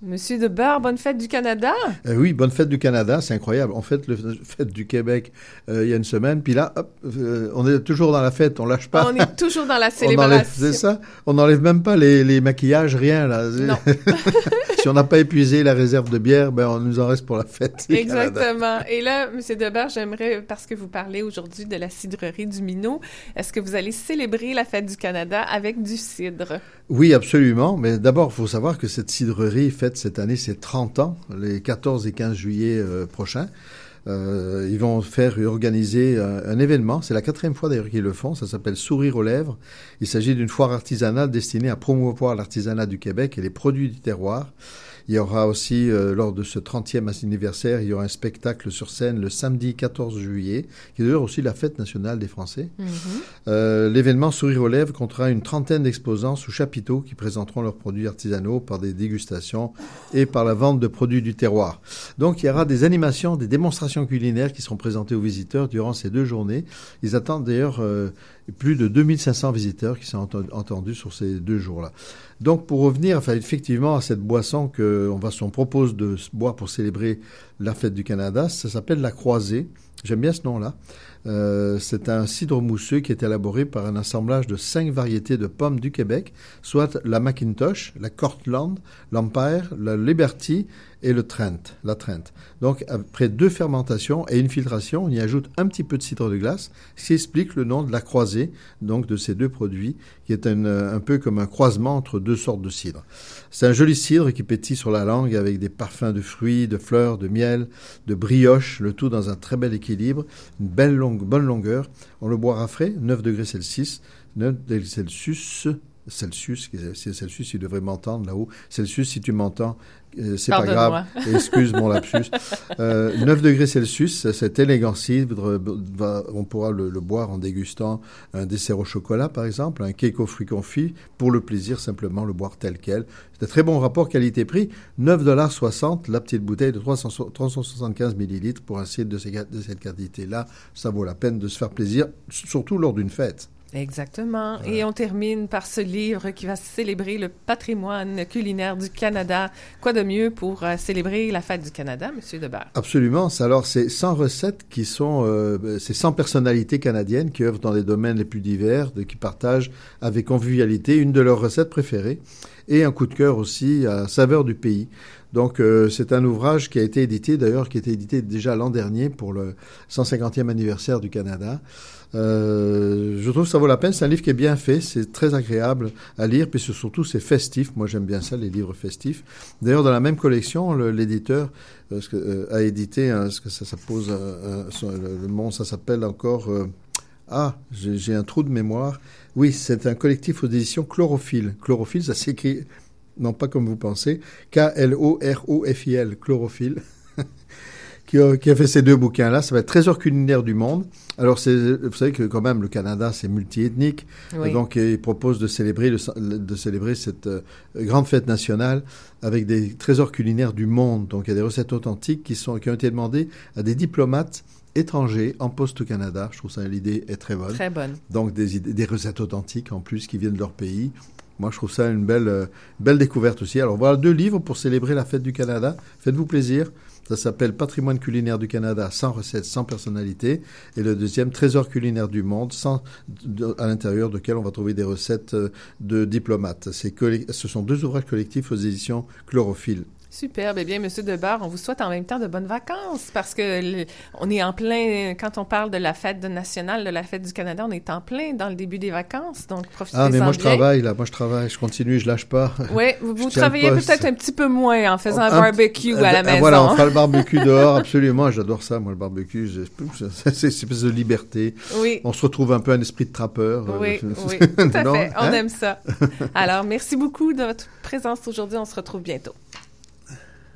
Monsieur Debar, bonne fête du Canada. Oui, bonne fête du Canada, c'est incroyable. On fête la fête du Québec il y a une semaine, puis là, hop, on est toujours dans la fête, on lâche pas. On est toujours dans la célébration. C'est ça, on n'enlève même pas les maquillages, rien là. Non. Si on n'a pas épuisé la réserve de bière, ben on nous en reste pour la fête. Exactement. Et là, Monsieur Debar, j'aimerais, parce que vous parlez aujourd'hui de la cidrerie du Minot, est-ce que vous allez célébrer la fête du Canada avec du cidre? Oui, absolument. Mais d'abord, il faut savoir que cette cidrerie fête cette année ses 30 ans, les 14 et 15 juillet prochains. Ils vont organiser un événement. C'est la 4e fois d'ailleurs qu'ils le font. Ça s'appelle Sourire aux lèvres. Il s'agit d'une foire artisanale destinée à promouvoir l'artisanat du Québec et les produits du terroir. Il y aura aussi, lors de ce 30e anniversaire, il y aura un spectacle sur scène le samedi 14 juillet, qui est d'ailleurs aussi la fête nationale des Français. L'événement Sourire aux lèvres comptera une 30aine d'exposants sous chapiteaux qui présenteront leurs produits artisanaux par des dégustations et par la vente de produits du terroir. Donc, il y aura des animations, des démonstrations culinaires qui seront présentées aux visiteurs durant ces 2 journées. Ils attendent d'ailleurs plus de 2500 visiteurs qui sont entendus sur ces 2 jours-là. Donc, pour revenir, effectivement, à cette boisson qu'on propose de boire pour célébrer la fête du Canada, ça s'appelle la Croisée. J'aime bien ce nom-là. C'est un cidre mousseux qui est élaboré par un assemblage de 5 variétés de pommes du Québec, soit la Macintosh, la Cortland, l'Empire, la Liberty et la Trent. Donc, après 2 fermentations et une filtration, on y ajoute un petit peu de cidre de glace, ce qui explique le nom de la Croisée, donc de ces 2 produits, qui est un peu comme un croisement entre 2 sortes de cidre. C'est un joli cidre qui pétille sur la langue avec des parfums de fruits, de fleurs, de miel, de brioche, le tout dans un très bel équilibre, une bonne longueur. On le boira frais, 9 degrés Celsius, Celsius, il devrait m'entendre là-haut. Celsius, si tu m'entends, c'est pas grave. Excuse mon lapsus. 9 degrés Celsius, cet élégant cidre, on pourra le boire en dégustant un dessert au chocolat, par exemple, un cake aux fruits confits, pour le plaisir, simplement le boire tel quel. C'est un très bon rapport qualité-prix. 9,60 $, la petite bouteille de 375 millilitres pour un cidre de cette qualité-là. Ça vaut la peine de se faire plaisir, surtout lors d'une fête. Exactement. Et on termine par ce livre qui va célébrer le patrimoine culinaire du Canada. Quoi de mieux pour célébrer la fête du Canada, Monsieur Debar? Absolument. Alors, c'est 100 recettes qui sont... c'est 100 personnalités canadiennes qui œuvrent dans les domaines les plus divers, qui partagent avec convivialité une de leurs recettes préférées et un coup de cœur aussi à saveur du pays. Donc, c'est un ouvrage qui a été édité déjà l'an dernier pour le 150e anniversaire du Canada. Je trouve que ça vaut la peine. C'est un livre qui est bien fait. C'est très agréable à lire. Puis surtout, c'est festif. Moi, j'aime bien ça, les livres festifs. D'ailleurs, dans la même collection, l'éditeur a édité, ça pose le nom, ça s'appelle encore... j'ai un trou de mémoire. Oui, c'est un collectif aux éditions Chlorophylle. Chlorophylle, ça s'écrit... Non, pas comme vous pensez. K-L-O-R-O-F-I-L, Chlorophylle, qui a fait ces 2 bouquins-là. Ça va être Trésor culinaire du monde. Alors, vous savez que quand même, le Canada, c'est multiethnique. Oui. Donc, il propose de célébrer cette grande fête nationale avec des trésors culinaires du monde. Donc, il y a des recettes authentiques qui ont été demandées à des diplomates étrangers en poste au Canada. Je trouve ça, l'idée est très bonne. Très bonne. Donc, des recettes authentiques, en plus, qui viennent de leur pays. Moi, je trouve ça une belle découverte aussi. Alors, voilà 2 livres pour célébrer la fête du Canada. Faites-vous plaisir. Ça s'appelle Patrimoine culinaire du Canada, 100 recettes, 100 personnalités. Et le deuxième, Trésor culinaire du monde, à l'intérieur duquel on va trouver des recettes de diplomates. Ce sont 2 ouvrages collectifs aux éditions Chlorophylle. Superbe. Eh bien, Monsieur Debar, on vous souhaite en même temps de bonnes vacances parce que on est en plein, quand on parle de la fête nationale, de la fête du Canada, on est en plein dans le début des vacances, donc profitez-en bien. Mais moi, je travaille, je continue, je lâche pas. Oui, vous travaillez peut-être un petit peu moins en faisant un barbecue à la maison. Voilà, on fera le barbecue dehors, absolument. J'adore ça, moi, le barbecue. C'est une espèce de liberté. Oui. On se retrouve un peu un esprit de trappeur. Oui, tout à fait. On aime ça. Alors, merci beaucoup de votre présence aujourd'hui. On se retrouve bientôt.